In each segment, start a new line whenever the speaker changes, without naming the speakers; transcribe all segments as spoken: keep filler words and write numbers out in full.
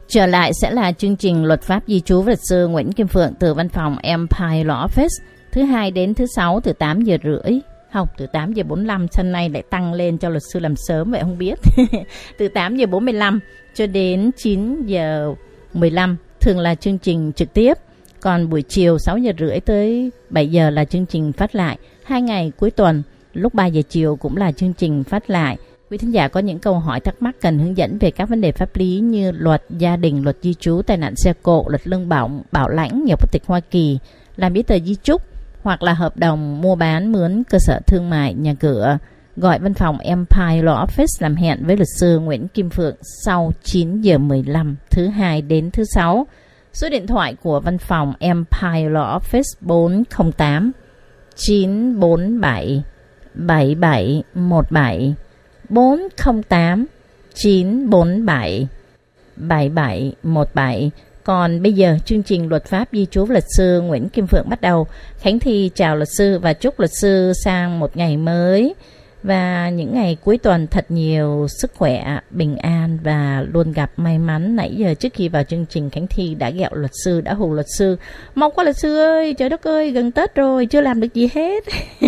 Trở lại sẽ là chương trình Luật pháp di trú với luật sư Nguyễn Kim Phượng từ văn phòng Empire Law Office, thứ hai đến thứ sáu từ tám giờ rưỡi. Không, từ tám giờ bốn mươi lăm, hôm nay lại tăng lên cho luật sư làm sớm vậy không biết. Từ tám giờ bốn mươi lăm cho đến chín giờ mười lăm thường là chương trình trực tiếp. Còn buổi chiều sáu giờ rưỡi tới bảy giờ là chương trình phát lại. Hai ngày cuối tuần lúc ba giờ chiều cũng là chương trình phát lại. Quý thính giả có những câu hỏi thắc mắc cần hướng dẫn về các vấn đề pháp lý như luật gia đình, luật di trú, tai nạn xe cộ, luật lương bổng, bảo lãnh, nhiều quốc tịch Hoa Kỳ, làm giấy tờ di chúc hoặc là hợp đồng mua bán mướn cơ sở thương mại, nhà cửa, gọi văn phòng Empire Law Office làm hẹn với luật sư Nguyễn Kim Phượng sau chín giờ mười lăm thứ hai đến thứ sáu. Số điện thoại của văn phòng Empire Law Office bốn không tám chín bốn bảy bảy bảy một bảy, bốn không tám chín bốn bảy bảy bảy một bảy. Còn bây giờ chương trình Luật pháp di trú luật sư Nguyễn Kim Phượng bắt đầu. Khánh Thi chào luật sư và chúc luật sư sang một ngày mới và những ngày cuối tuần thật nhiều sức khỏe, bình an và luôn gặp may mắn. Nãy giờ trước khi vào chương trình Khánh Thi đã ghẹo luật sư, đã hù luật sư. Mong quá luật sư ơi, trời đất ơi, gần Tết rồi, chưa làm được gì hết.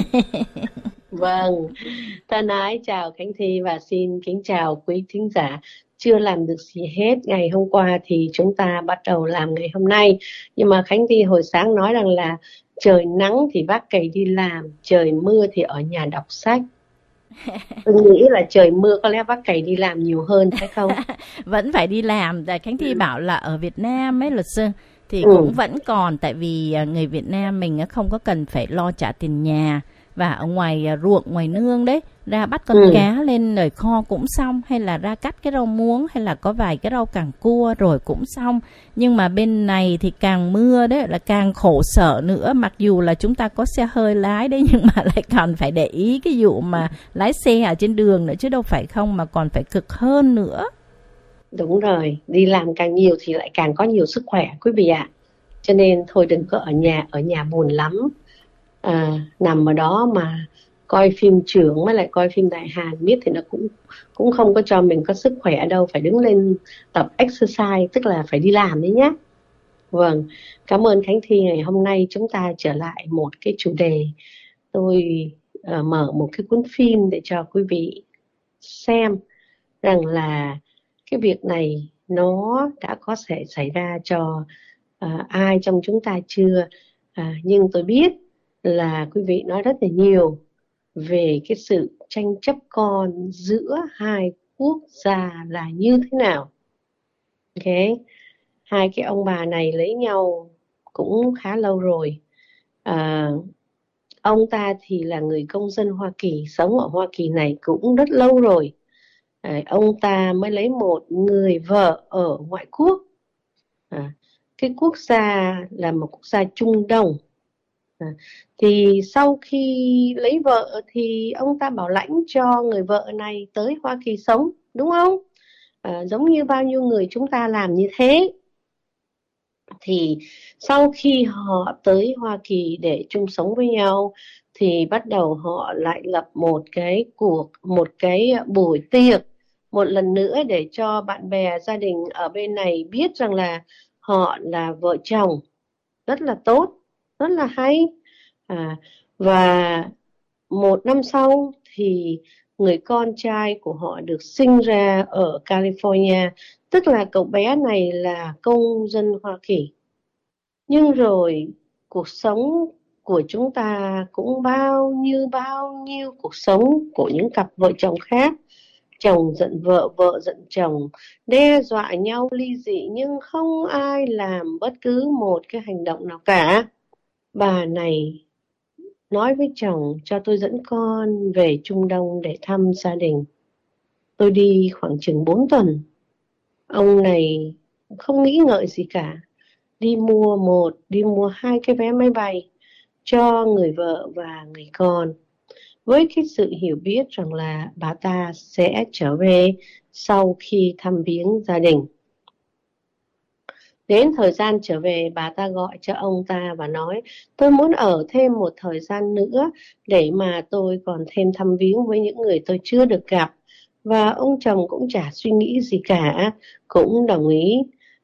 Vâng, thân ái chào Khánh Thi và xin kính chào quý thính giả. Chưa làm được gì hết, ngày hôm qua thì chúng ta bắt đầu làm ngày hôm nay. Nhưng mà Khánh Thi hồi sáng nói rằng là trời nắng thì vác cày đi làm, trời mưa thì ở nhà đọc sách. Tôi nghĩ là trời mưa có lẽ vác cày đi làm nhiều hơn phải không?
Vẫn phải đi làm. Khánh Thi bảo là ở Việt Nam ấy luật sư thì cũng ừ. vẫn còn, tại vì người Việt Nam mình không có cần phải lo trả tiền nhà. Và ở ngoài ruộng, ngoài nương đấy, ra bắt con ừ. cá lên rồi kho cũng xong, hay là ra cắt cái rau muống, hay là có vài cái rau càng cua rồi cũng xong. Nhưng mà bên này thì càng mưa đấy là càng khổ sở nữa, mặc dù là chúng ta có xe hơi lái đấy, nhưng mà lại còn phải để ý cái vụ mà lái xe ở trên đường nữa, chứ đâu phải không mà còn phải cực hơn nữa.
Đúng rồi, đi làm càng nhiều thì lại càng có nhiều sức khỏe quý vị ạ. À. Cho nên thôi đừng có ở nhà, ở nhà buồn lắm. À, nằm ở đó mà coi phim trưởng với lại coi phim Đại Hàn biết thì nó cũng cũng không có cho mình có sức khỏe đâu, phải đứng lên tập exercise, tức là phải đi làm đấy nhé. Vâng, cảm ơn Khánh Thi. Ngày hôm nay chúng ta trở lại một cái chủ đề. Tôi uh, mở một cái cuốn phim để cho quý vị xem rằng là cái việc này nó đã có thể xảy ra cho uh, ai trong chúng ta chưa. Uh, nhưng tôi biết là quý vị nói rất là nhiều về cái sự tranh chấp con giữa hai quốc gia là như thế nào. Ok, hai cái ông bà này lấy nhau cũng khá lâu rồi. À, ông ta thì là người công dân Hoa Kỳ, sống ở Hoa Kỳ này cũng rất lâu rồi. À, ông ta mới lấy một người vợ ở ngoại quốc. À, cái quốc gia là một quốc gia Trung Đông. À, thì sau khi lấy vợ thì ông ta bảo lãnh cho người vợ này tới Hoa Kỳ sống, đúng không? À, giống như bao nhiêu người chúng ta làm như thế. Thì sau khi họ tới Hoa Kỳ để chung sống với nhau thì bắt đầu họ lại lập một cái cuộc, một cái buổi tiệc một lần nữa để cho bạn bè gia đình ở bên này biết rằng là họ là vợ chồng. Rất là tốt, rất là hay. À, và một năm sau thì người con trai của họ được sinh ra ở California, tức là cậu bé này là công dân Hoa Kỳ. Nhưng rồi cuộc sống của chúng ta cũng bao nhiêu bao nhiêu cuộc sống của những cặp vợ chồng khác. Chồng giận vợ, vợ giận chồng, đe dọa nhau ly dị nhưng không ai làm bất cứ một cái hành động nào cả. Bà này nói với chồng cho tôi dẫn con về Trung Đông để thăm gia đình. Tôi đi khoảng chừng bốn tuần. Ông này không nghĩ ngợi gì cả. Đi mua một, đi mua hai cái vé máy bay cho người vợ và người con. Với cái sự hiểu biết rằng là bà ta sẽ trở về sau khi thăm viếng gia đình. Đến thời gian trở về, bà ta gọi cho ông ta và nói tôi muốn ở thêm một thời gian nữa để mà tôi còn thêm thăm viếng với những người tôi chưa được gặp. Và ông chồng cũng chả suy nghĩ gì cả, cũng đồng ý.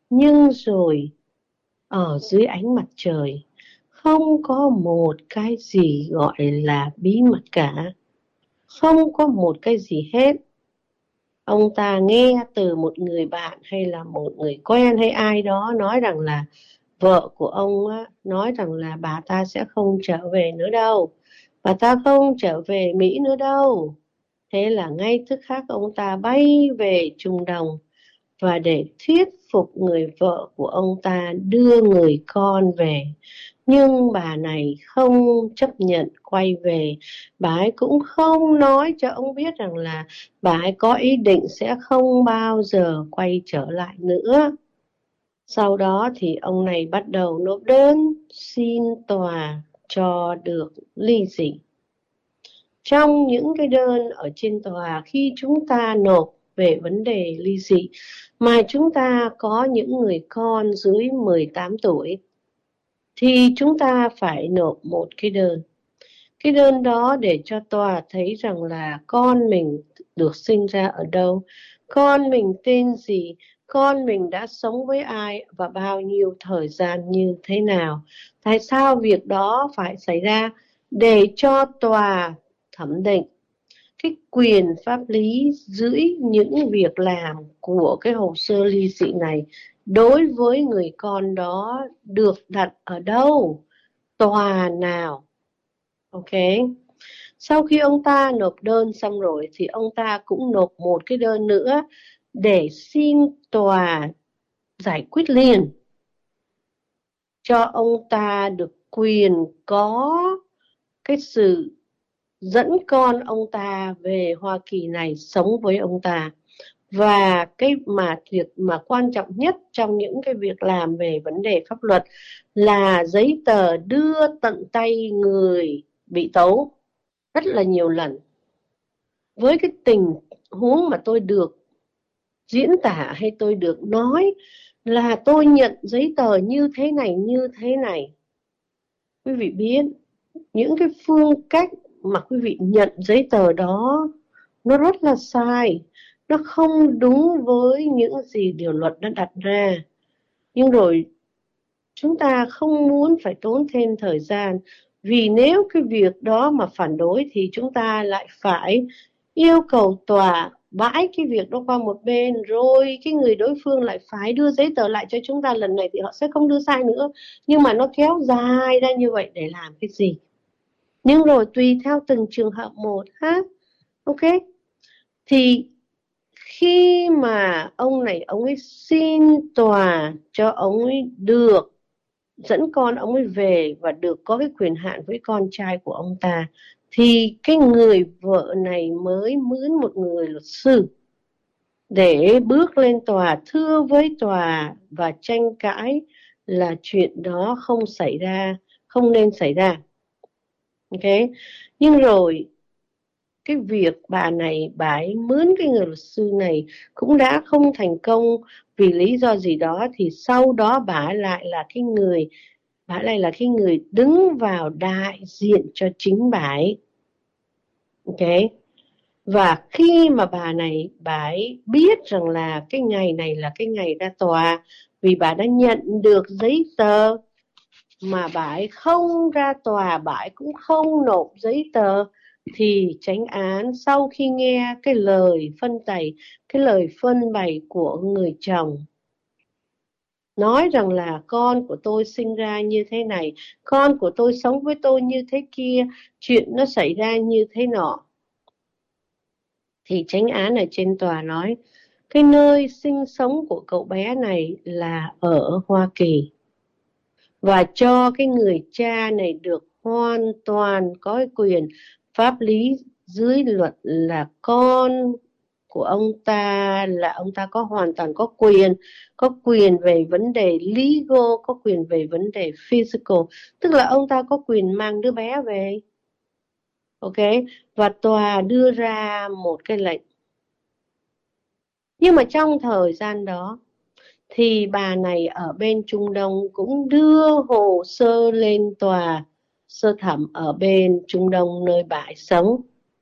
Nhưng rồi ở dưới ánh mặt trời không có một cái gì gọi là bí mật cả. Không có một cái gì hết. Ông ta nghe từ một người bạn hay là một người quen hay ai đó nói rằng là vợ của ông á, nói rằng là bà ta sẽ không trở về nữa đâu. Bà ta không trở về Mỹ nữa đâu. Thế là ngay tức khắc ông ta bay về Trung Đông và để thuyết phục người vợ của ông ta đưa người con về. Nhưng bà này không chấp nhận quay về. Bà ấy cũng không nói cho ông biết rằng là bà ấy có ý định sẽ không bao giờ quay trở lại nữa. Sau đó thì ông này bắt đầu nộp đơn xin tòa cho được ly dị. Trong những cái đơn ở trên tòa khi chúng ta nộp về vấn đề ly dị mà chúng ta có những người con dưới mười tám tuổi thì chúng ta phải nộp một cái đơn. Cái đơn đó để cho tòa thấy rằng là con mình được sinh ra ở đâu, con mình tên gì, con mình đã sống với ai và bao nhiêu thời gian như thế nào. Tại sao việc đó phải xảy ra? Để cho tòa thẩm định cái quyền pháp lý dưới những việc làm của cái hồ sơ ly dị này đối với người con đó được đặt ở đâu, tòa nào. Ok. Sau khi ông ta nộp đơn xong rồi thì ông ta cũng nộp một cái đơn nữa để xin tòa giải quyết liền cho ông ta được quyền có cái sự dẫn con ông ta về Hoa Kỳ này sống với ông ta. Và cái mà việc mà quan trọng nhất trong những cái việc làm về vấn đề pháp luật là giấy tờ đưa tận tay người bị tố rất là nhiều lần. Với cái tình huống mà tôi được diễn tả hay tôi được nói là tôi nhận giấy tờ như thế này như thế này. Quý vị biết những cái phương cách mà quý vị nhận giấy tờ đó nó rất là sai, nó không đúng với những gì điều luật đã đặt ra. Nhưng rồi chúng ta không muốn phải tốn thêm thời gian, vì nếu cái việc đó mà phản đối thì chúng ta lại phải yêu cầu tòa bãi cái việc đó qua một bên, rồi cái người đối phương lại phải đưa giấy tờ lại cho chúng ta. Lần này thì họ sẽ không đưa sai nữa, nhưng mà nó kéo dài ra như vậy để làm cái gì? Nhưng rồi tùy theo từng trường hợp một ha. Ok. Thì khi mà ông này ông ấy xin tòa cho ông ấy được dẫn con ông ấy về và được có cái quyền hạn với con trai của ông ta, thì cái người vợ này mới mướn một người luật sư để bước lên tòa thưa với tòa và tranh cãi là chuyện đó không xảy ra, không nên xảy ra. Ok. Nhưng rồi cái việc bà này bà ấy mướn cái người luật sư này cũng đã không thành công vì lý do gì đó, thì sau đó bà lại là cái người bà lại là cái người đứng vào đại diện cho chính bà ấy. Ok. Và khi mà bà này bà ấy biết rằng là cái ngày này là cái ngày ra tòa, vì bà đã nhận được giấy tờ mà bà ấy không ra tòa, bà ấy cũng không nộp giấy tờ, thì chánh án sau khi nghe cái lời phân bày, cái lời phân bày của người chồng nói rằng là con của tôi sinh ra như thế này, con của tôi sống với tôi như thế kia, chuyện nó xảy ra như thế nọ, thì chánh án ở trên tòa nói cái nơi sinh sống của cậu bé này là ở Hoa Kỳ, và cho cái người cha này được hoàn toàn có quyền pháp lý dưới luật là con của ông ta, là ông ta có hoàn toàn có quyền, có quyền về vấn đề legal, có quyền về vấn đề physical, tức là ông ta có quyền mang đứa bé về. Ok. Và tòa đưa ra một cái lệnh. Nhưng mà trong thời gian đó thì bà này ở bên Trung Đông cũng đưa hồ sơ lên tòa sơ thẩm ở bên Trung Đông nơi bà ấy sống.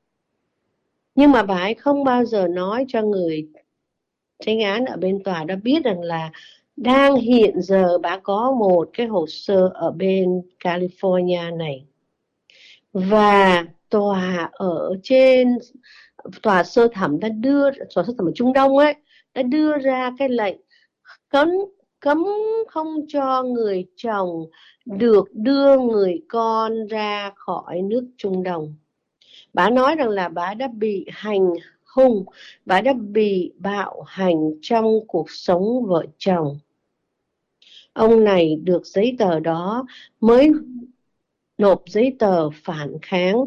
Nhưng mà bà ấy không bao giờ nói cho người chánh án ở bên tòa đã biết rằng là Đang hiện giờ bà có một cái hồ sơ ở bên California này, và tòa ở trên tòa sơ thẩm đã đưa tòa sơ thẩm ở Trung Đông ấy đã đưa ra cái lệnh cấm cấm không cho người chồng được đưa người con ra khỏi nước Trung Đông. Bà nói rằng là bà đã bị hành hung, bà đã bị bạo hành trong cuộc sống vợ chồng. Ông này được giấy tờ đó mới nộp giấy tờ phản kháng.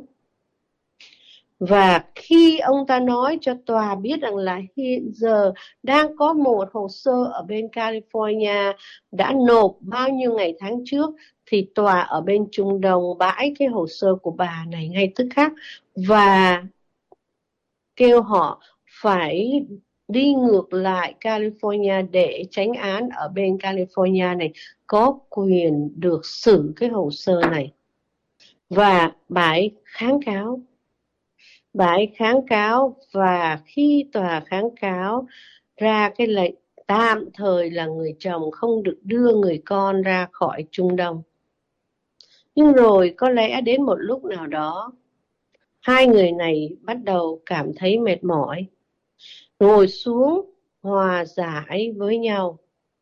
Và khi ông ta nói cho tòa biết rằng là hiện giờ đang có một hồ sơ ở bên California đã nộp bao nhiêu ngày tháng trước, thì tòa ở bên Trung Đông bãi cái hồ sơ của bà này ngay tức khắc và kêu họ phải đi ngược lại California để tránh án ở bên California này có quyền được xử cái hồ sơ này. Và bà ấy kháng cáo. Bà ấy kháng cáo, và khi tòa kháng cáo ra cái lệnh tạm thời là người chồng không được đưa người con ra khỏi Trung Đông. Nhưng rồi có lẽ đến một lúc nào đó, hai người này bắt đầu cảm thấy mệt mỏi, ngồi xuống hòa giải với nhau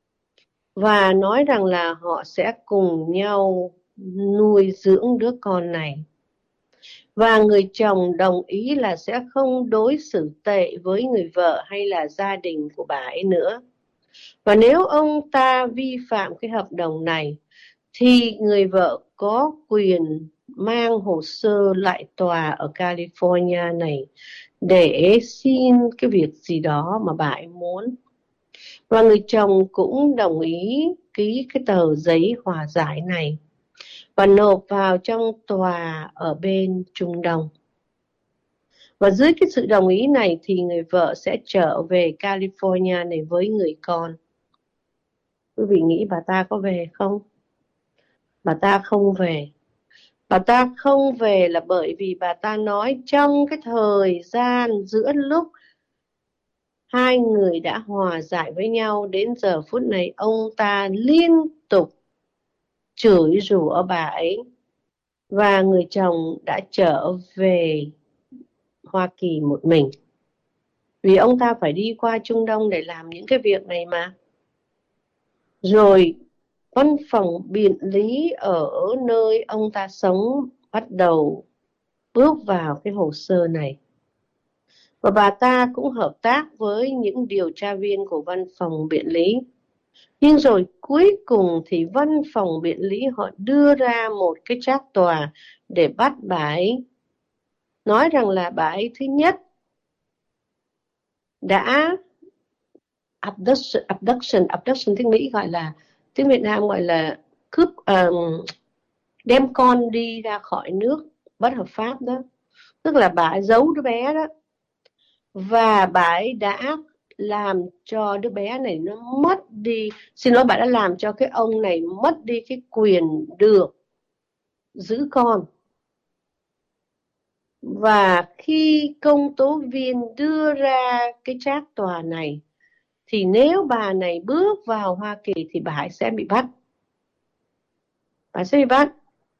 và nói rằng là họ sẽ cùng nhau nuôi dưỡng đứa con này. Và người chồng đồng ý là sẽ không đối xử tệ với người vợ hay là gia đình của bà ấy nữa. Và nếu ông ta vi phạm cái hợp đồng này thì người vợ có quyền mang hồ sơ lại tòa ở California này để xin cái việc gì đó mà bà ấy muốn. Và người chồng cũng đồng ý ký cái tờ giấy hòa giải này và nộp vào trong tòa ở bên Trung Đông. Và dưới cái sự đồng ý này thì người vợ sẽ trở về California này với người con. Quý vị nghĩ bà ta có về không? Bà ta không về. Bà ta không về là bởi vì bà ta nói trong cái thời gian giữa lúc hai người đã hòa giải với nhau đến giờ phút này, ông ta liên tục chửi rủa bà ấy. Và người chồng đã trở về Hoa Kỳ một mình. Vì ông ta phải đi qua Trung Đông để làm những cái việc này mà. Rồi văn phòng biện lý ở nơi ông ta sống bắt đầu bước vào cái hồ sơ này. Và bà ta cũng hợp tác với những điều tra viên của văn phòng biện lý. Nhưng rồi cuối cùng thì văn phòng biện lý họ đưa ra một cái trác tòa để bắt bà ấy. Nói rằng là bà ấy thứ nhất đã abduction, abduction, abduction tiếng Mỹ gọi là, tiếng Việt Nam gọi là cướp, um, đem con đi ra khỏi nước bất hợp pháp đó. Tức là bà ấy giấu đứa bé đó. Và bà ấy đã làm cho đứa bé này nó mất đi, xin lỗi, bà đã làm cho cái ông này mất đi cái quyền được giữ con. Và khi công tố viên đưa ra cái trác tòa này thì nếu bà này bước vào Hoa Kỳ thì bà ấy sẽ bị bắt. Bà sẽ bị bắt.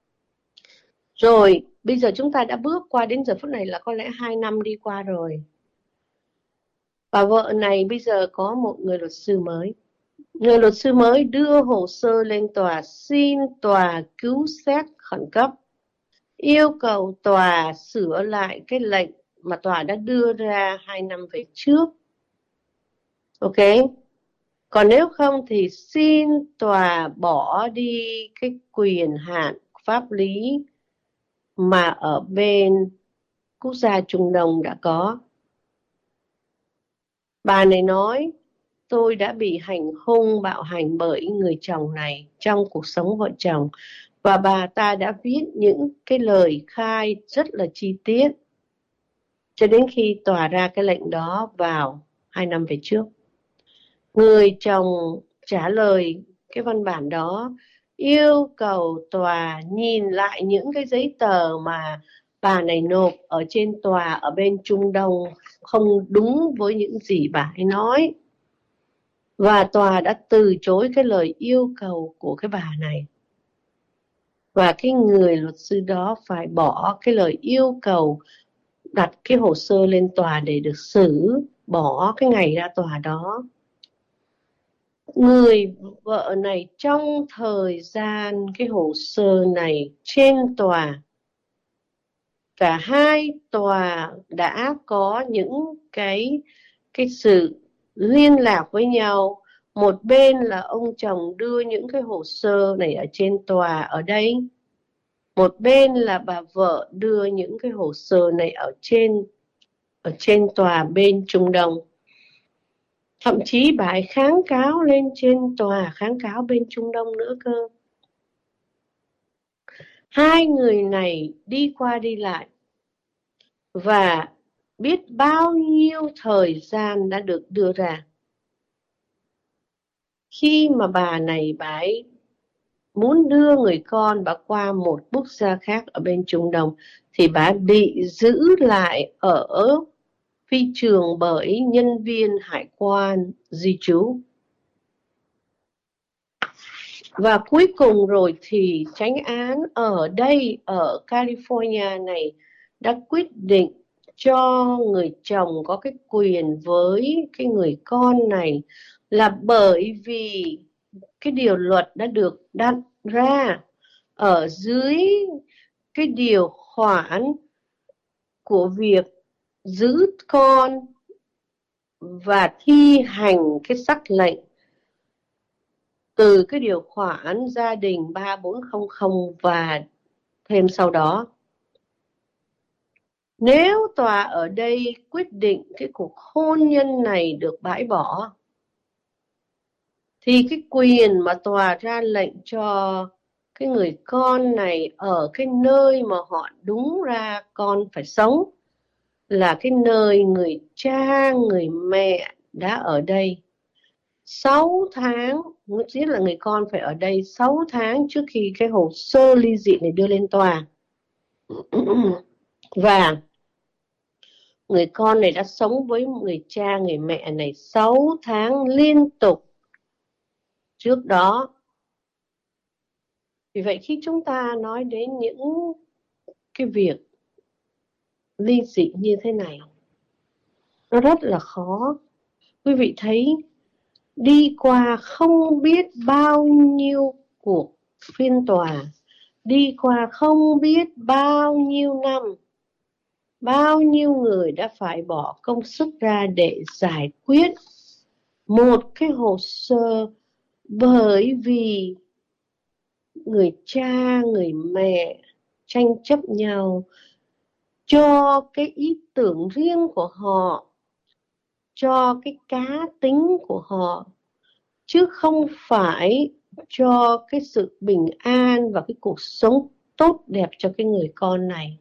Rồi bây giờ chúng ta đã bước qua đến giờ phút này là có lẽ hai năm đi qua rồi. Bà vợ này bây giờ có một người luật sư mới. Người luật sư mới đưa hồ sơ lên tòa, xin tòa cứu xét khẩn cấp, yêu cầu tòa sửa lại cái lệnh mà tòa đã đưa ra hai năm về trước. Ok. Còn nếu không thì xin tòa bỏ đi cái quyền hạn pháp lý mà ở bên quốc gia Trung Đông đã có. Bà này nói, tôi đã bị hành hung, bạo hành bởi người chồng này trong cuộc sống vợ chồng. Và bà ta đã viết những cái lời khai rất là chi tiết cho đến khi tòa ra cái lệnh đó vào hai năm về trước. Người chồng trả lời cái văn bản đó, yêu cầu tòa nhìn lại những cái giấy tờ mà bà này nộp ở trên tòa ở bên Trung Đông không đúng với những gì bà ấy nói. Và tòa đã từ chối cái lời yêu cầu của cái bà này. Và cái người luật sư đó phải bỏ cái lời yêu cầu đặt cái hồ sơ lên tòa để được xử, bỏ cái ngày ra tòa đó. Người vợ này trong thời gian cái hồ sơ này trên tòa, cả hai tòa đã có những cái, cái sự liên lạc với nhau. Một bên là ông chồng đưa những cái hồ sơ này ở trên tòa ở đây. Một bên là bà vợ đưa những cái hồ sơ này ở trên, ở trên tòa bên Trung Đông. Thậm chí bà ấy kháng cáo lên trên tòa, kháng cáo bên Trung Đông nữa cơ. Hai người này đi qua đi lại và biết bao nhiêu thời gian đã được đưa ra. Khi mà bà này bà ấy muốn đưa người con bà qua một quốc gia khác ở bên Trung Đông thì bà bị giữ lại ở phi trường bởi nhân viên hải quan di trú. Và cuối cùng rồi thì chánh án ở đây, ở California này, đã quyết định cho người chồng có cái quyền với cái người con này là bởi vì cái điều luật đã được đặt ra ở dưới cái điều khoản của việc giữ con và thi hành cái sắc lệnh từ cái điều khoản gia đình ba bốn không không và thêm sau đó. Nếu tòa ở đây quyết định cái cuộc hôn nhân này được bãi bỏ, thì cái quyền mà tòa ra lệnh cho cái người con này ở cái nơi mà họ đúng ra con phải sống là cái nơi người cha, người mẹ đã ở đây sáu tháng, nghĩa là người con phải ở đây sáu tháng trước khi cái hồ sơ ly dị này đưa lên tòa. Và người con này đã sống với người cha, người mẹ này sáu tháng liên tục trước đó. Vì vậy khi chúng ta nói đến những cái việc ly dị như thế này, nó rất là khó. Quý vị thấy đi qua không biết bao nhiêu cuộc phiên tòa, đi qua không biết bao nhiêu năm, bao nhiêu người đã phải bỏ công sức ra để giải quyết một cái hồ sơ bởi vì người cha, người mẹ tranh chấp nhau cho cái ý tưởng riêng của họ, cho cái cá tính của họ, chứ không phải cho cái sự bình an và cái cuộc sống tốt đẹp cho cái người con này.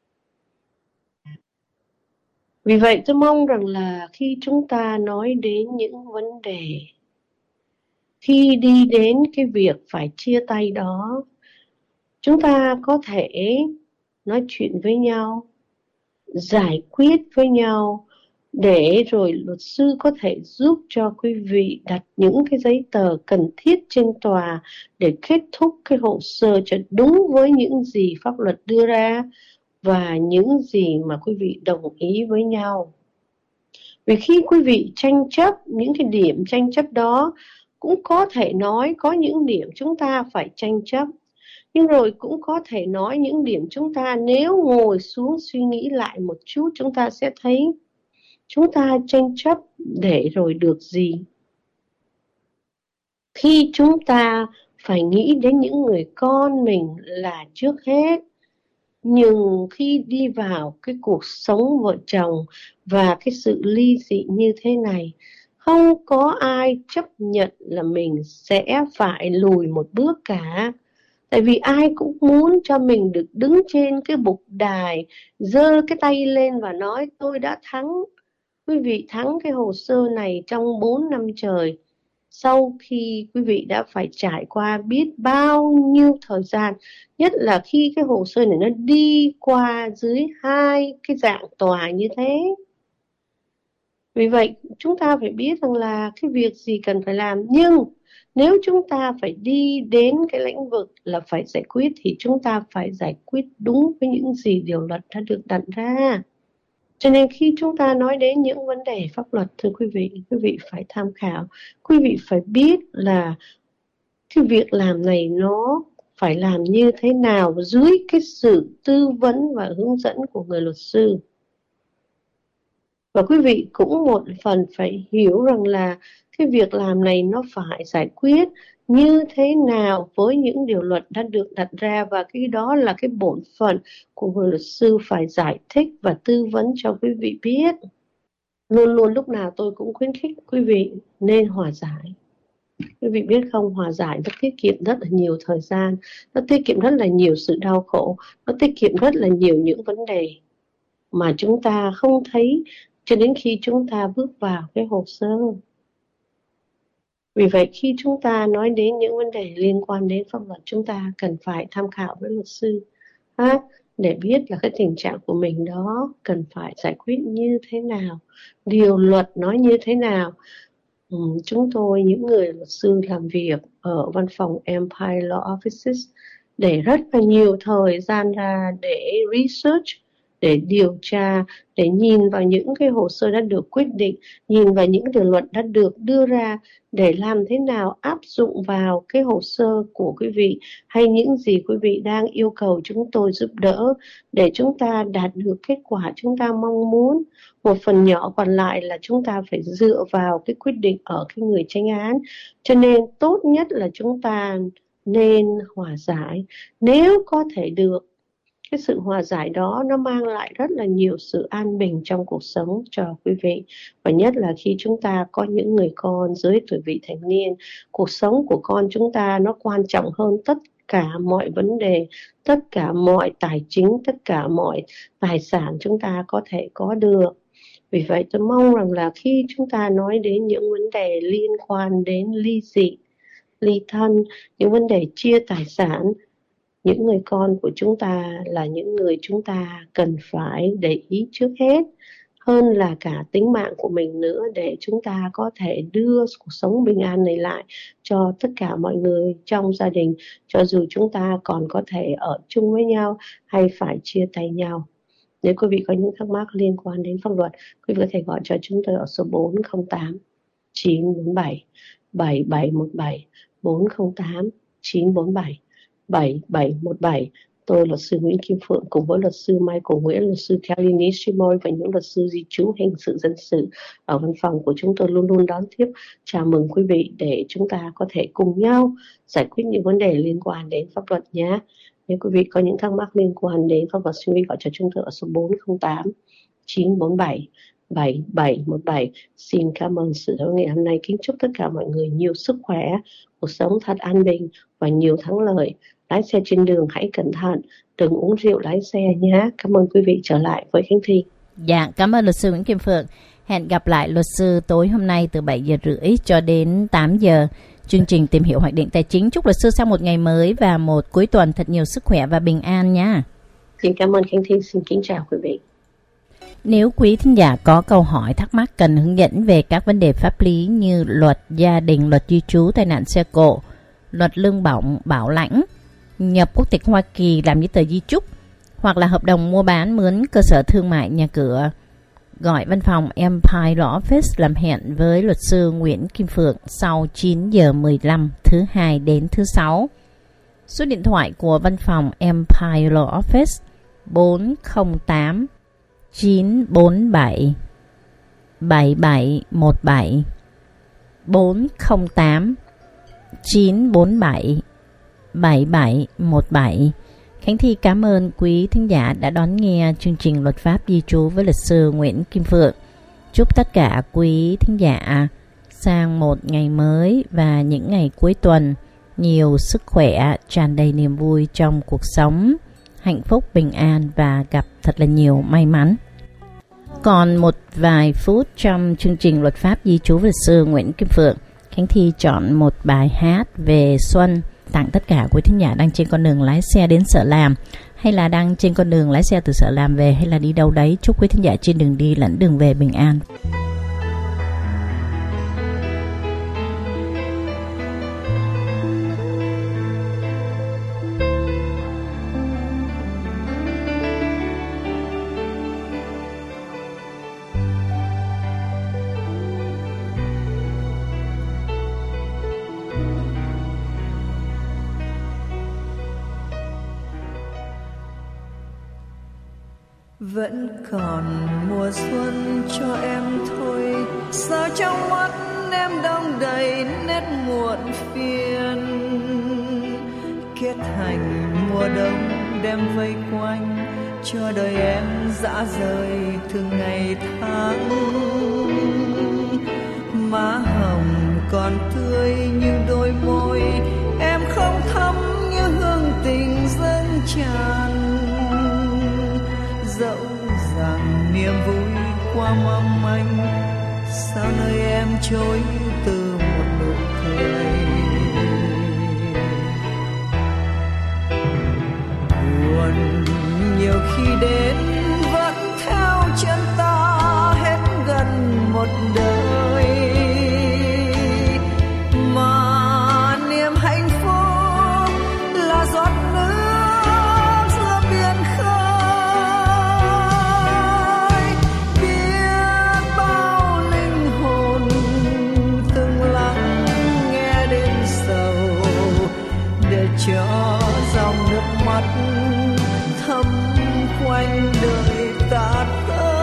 Vì vậy tôi mong rằng là khi chúng ta nói đến những vấn đề, khi đi đến cái việc phải chia tay đó, chúng ta có thể nói chuyện với nhau, giải quyết với nhau, để rồi luật sư có thể giúp cho quý vị đặt những cái giấy tờ cần thiết trên tòa để kết thúc cái hồ sơ cho đúng với những gì pháp luật đưa ra và những gì mà quý vị đồng ý với nhau. Vì khi quý vị tranh chấp những cái điểm tranh chấp đó, cũng có thể nói có những điểm chúng ta phải tranh chấp, nhưng rồi cũng có thể nói những điểm chúng ta nếu ngồi xuống suy nghĩ lại một chút, chúng ta sẽ thấy chúng ta tranh chấp để rồi được gì. Khi chúng ta phải nghĩ đến những người con mình là trước hết, nhưng khi đi vào cái cuộc sống vợ chồng và cái sự ly dị như thế này, không có ai chấp nhận là mình sẽ phải lùi một bước cả. Tại vì ai cũng muốn cho mình được đứng trên cái bục đài, giơ cái tay lên và nói tôi đã thắng. Quý vị thắng cái hồ sơ này trong bốn năm trời, sau khi quý vị đã phải trải qua biết bao nhiêu thời gian, nhất là khi cái hồ sơ này nó đi qua dưới hai cái dạng tòa như thế. Vì vậy chúng ta phải biết rằng là cái việc gì cần phải làm, nhưng nếu chúng ta phải đi đến cái lĩnh vực là phải giải quyết thì chúng ta phải giải quyết đúng với những gì điều luật đã được đặt ra. Cho nên khi chúng ta nói đến những vấn đề pháp luật, thưa quý vị, quý vị phải tham khảo, quý vị phải biết là cái việc làm này nó phải làm như thế nào dưới cái sự tư vấn và hướng dẫn của người luật sư. Và quý vị cũng một phần phải hiểu rằng là cái việc làm này nó phải giải quyết như thế nào với những điều luật đã được đặt ra, và cái đó là cái bổn phận của người luật sư phải giải thích và tư vấn cho quý vị biết. Luôn luôn lúc nào tôi cũng khuyến khích quý vị nên hòa giải. Quý vị biết không, hòa giải nó tiết kiệm rất là nhiều thời gian, nó tiết kiệm rất là nhiều sự đau khổ, nó tiết kiệm rất là nhiều những vấn đề mà chúng ta không thấy cho đến khi chúng ta bước vào cái hồ sơ. Vì vậy khi chúng ta nói đến những vấn đề liên quan đến pháp luật, chúng ta cần phải tham khảo với luật sư ha, để biết là cái tình trạng của mình đó cần phải giải quyết như thế nào, điều luật nói như thế nào. Ừ, chúng tôi, những người luật sư làm việc ở văn phòng Empire Law Offices, để rất là nhiều thời gian ra để research, để điều tra, để nhìn vào những cái hồ sơ đã được quyết định, nhìn vào những điều luật đã được đưa ra, để làm thế nào áp dụng vào cái hồ sơ của quý vị, hay những gì quý vị đang yêu cầu chúng tôi giúp đỡ, để chúng ta đạt được kết quả chúng ta mong muốn. Một phần nhỏ còn lại là chúng ta phải dựa vào cái quyết định ở cái người tranh án. Cho nên tốt nhất là chúng ta nên hòa giải nếu có thể được. Cái sự hòa giải đó nó mang lại rất là nhiều sự an bình trong cuộc sống cho quý vị. Và nhất là khi chúng ta có những người con dưới tuổi vị thành niên, cuộc sống của con chúng ta nó quan trọng hơn tất cả mọi vấn đề, tất cả mọi tài chính, tất cả mọi tài sản chúng ta có thể có được. Vì vậy tôi mong rằng là khi chúng ta nói đến những vấn đề liên quan đến ly dị, ly thân, những vấn đề chia tài sản, những người con của chúng ta là những người chúng ta cần phải để ý trước hết, hơn là cả tính mạng của mình nữa, để chúng ta có thể đưa cuộc sống bình an này lại cho tất cả mọi người trong gia đình, cho dù chúng ta còn có thể ở chung với nhau hay phải chia tay nhau. Nếu quý vị có những thắc mắc liên quan đến pháp luật, quý vị có thể gọi cho chúng tôi ở số bốn không tám chín bốn bảy bảy bảy một bảy, bốn không tám chín bốn bảy bảy bảy một bảy. Tôi luật sư Nguyễn Kim Phượng cùng với luật sư Michael Nguyễn, luật sư Kelly Nishimoy và những luật sư di trú hình sự dân sự ở văn phòng của chúng tôi luôn luôn đón tiếp chào mừng quý vị để chúng ta có thể cùng nhau giải quyết những vấn đề liên quan đến pháp luật nhé. Nếu quý vị có những thắc mắc liên quan đến pháp luật, xin quý vị gọi cho chúng tôi ở số bốn không tám chín bốn bảy bảy bảy một bảy. Xin cảm ơn sự lắng nghe hôm nay. Kính chúc tất cả mọi người nhiều sức khỏe, cuộc sống thật an bình và nhiều thắng lợi. Lái xe trên đường hãy cẩn thận, đừng uống rượu lái xe nhé. Cảm ơn quý vị. Trở lại với Khánh Thi.
Dạ, cảm ơn luật sư Nguyễn Kim Phượng. Hẹn gặp lại luật sư tối hôm nay từ bảy giờ rưỡi cho đến tám giờ. Chương trình Tìm hiểu hoạch định tài chính. Chúc luật sư sau một ngày mới và một cuối tuần thật nhiều sức khỏe và bình an nha.
Xin cảm ơn Khánh Thi. Xin kính chào quý vị.
Nếu quý thính giả có câu hỏi thắc mắc cần hướng dẫn về các vấn đề pháp lý như luật gia đình, luật di trú, tai nạn xe cộ, luật lương bổng, bảo lãnh, nhập quốc tịch Hoa Kỳ, làm giấy tờ di chúc, hoặc là hợp đồng mua bán mướn cơ sở thương mại nhà cửa, gọi văn phòng Empire Law Office làm hẹn với luật sư Nguyễn Kim Phượng sau chín giờ mười lăm thứ hai đến thứ sáu. Số điện thoại của văn phòng Empire Law Office bốn không tám chín bốn bảy bảy bảy một bảy, bốn không tám chín bốn bảy bảy bảy một bảy. Khánh Thi cảm ơn quý thính giả đã đón nghe chương trình Luật pháp di trú với luật sư Nguyễn Kim Phượng. Chúc tất cả quý thính giả sang một ngày mới và những ngày cuối tuần nhiều sức khỏe, tràn đầy niềm vui trong cuộc sống, hạnh phúc, bình an và gặp thật là nhiều may mắn. Còn một vài phút trong chương trình Luật pháp di trú với luật sư Nguyễn Kim Phượng, Khánh Thi chọn một bài hát về xuân tặng tất cả quý thính giả đang trên con đường lái xe đến sở làm, hay là đang trên con đường lái xe từ sở làm về, hay là đi đâu đấy. Chúc quý thính giả trên đường đi lẫn đường về bình an.
Vẫn còn mùa xuân cho em thôi, sao trong mắt em đong đầy nét muộn phiền. Kết thành mùa đông đem vây quanh, cho đời em dã rời từng ngày tháng. Má hồng còn tươi như đôi môi, em không thắm như hương tình dâng tràn. Dẫu rằng niềm vui qua mong manh, sao nơi em trôi từ một nụ cười. Buồn nhiều khi đến vẫn theo chân ta hết gần một đời, mà niềm hạnh phúc là giọt nước giữa biển khơi. Biết bao linh hồn từng lắng nghe đêm sầu, để cho dòng nước mắt thấm quanh đời ta thôi.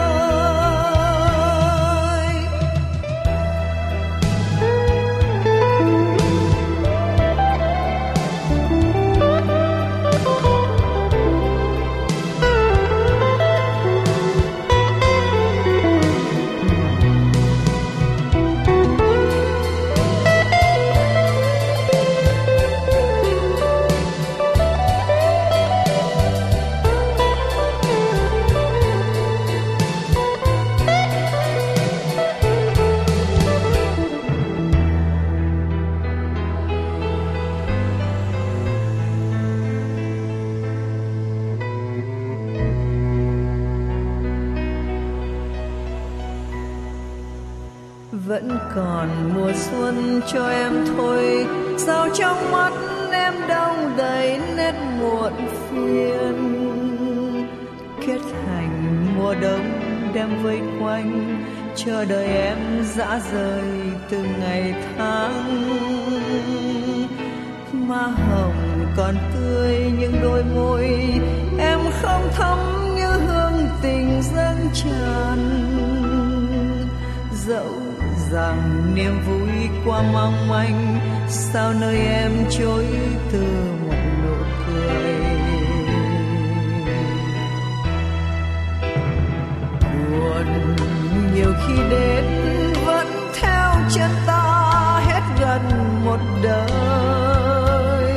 Vẫn còn mùa xuân cho em thôi, sao trong mắt em đong đầy nét muộn phiền. Kết thành mùa đông đem vây quanh, cho đời em dã rời từng ngày tháng. Má hồng còn tươi những đôi môi, em không thắm như hương tình dâng tràn. Dẫu rằng niềm vui qua mong manh, sao nơi em trôi từ một nụ cười. Buồn nhiều khi đến vẫn theo chân ta hết gần một đời,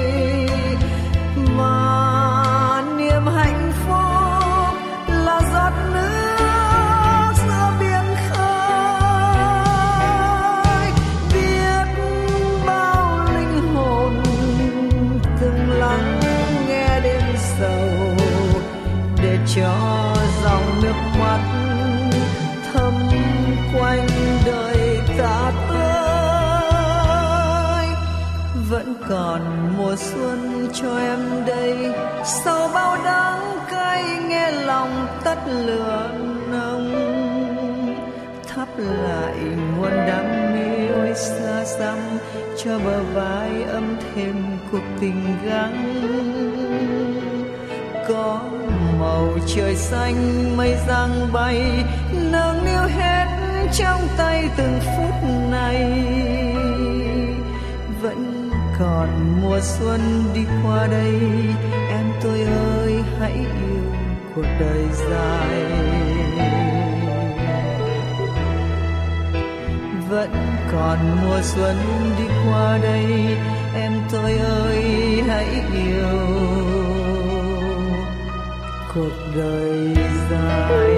mà niềm hạnh phúc là giọt nước giữa biển khơi. Biết bao linh hồn từng lắng nghe đêm sầu, để cho dòng nước mắt thấm quanh đời ta tới. Vẫn còn mùa xuân cho em đây, sau bao đắng cay nghe lòng tắt lửa nồng. Thắp lại muôn đam mê ôi xa xăm, cho bờ vai ấm thêm cuộc tình gắng. Có màu trời xanh mây giăng bay, nâng niu hết trong tay từng phút này. Vẫn còn mùa xuân đi qua đây, em tôi ơi hãy yêu cuộc đời dài. Vẫn còn mùa xuân đi qua đây, em tôi ơi hãy yêu cuộc đời dài.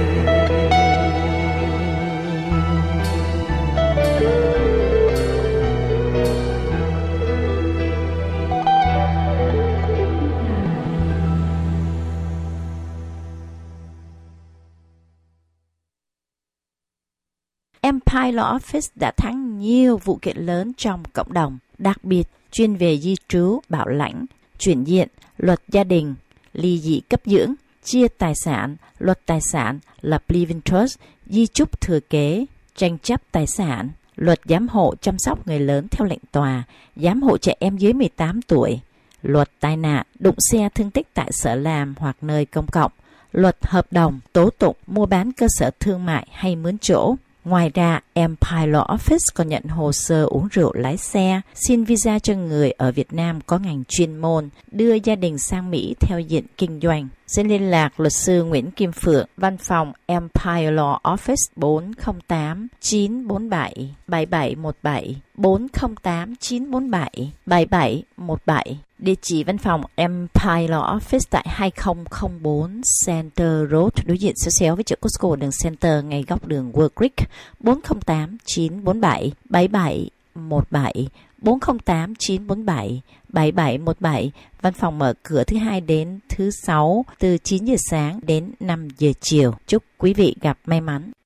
Empire Law Office đã thắng nhiều vụ kiện lớn trong cộng đồng, đặc biệt chuyên về di trú, bảo lãnh, chuyển diện, luật gia đình, ly dị cấp dưỡng, chia tài sản, luật tài sản, lập living trust, di chúc thừa kế, tranh chấp tài sản, luật giám hộ chăm sóc người lớn theo lệnh tòa, giám hộ trẻ em dưới mười tám tuổi, luật tai nạn, đụng xe thương tích tại sở làm hoặc nơi công cộng, luật hợp đồng, tố tụng, mua bán cơ sở thương mại hay mướn chỗ. Ngoài ra, Empire Law Office còn nhận hồ sơ uống rượu lái xe, xin visa cho người ở Việt Nam có ngành chuyên môn, đưa gia đình sang Mỹ theo diện kinh doanh. Xin liên lạc luật sư Nguyễn Kim Phượng, văn phòng Empire Law Office bốn không tám chín bốn bảy bảy bảy một bảy, bốn không tám chín bốn bảy bảy bảy một bảy. Địa chỉ văn phòng Empire Law Office tại hai không không bốn Center Road, đối diện xéo xéo với chợ Costco đường Center, ngay góc đường World Creek. Bốn không tám chín bốn bảy bảy bảy một bảy, bốn không tám chín bốn bảy bảy bảy một bảy. Văn phòng mở cửa thứ hai đến thứ sáu từ chín giờ sáng đến năm giờ chiều. Chúc quý vị gặp may mắn.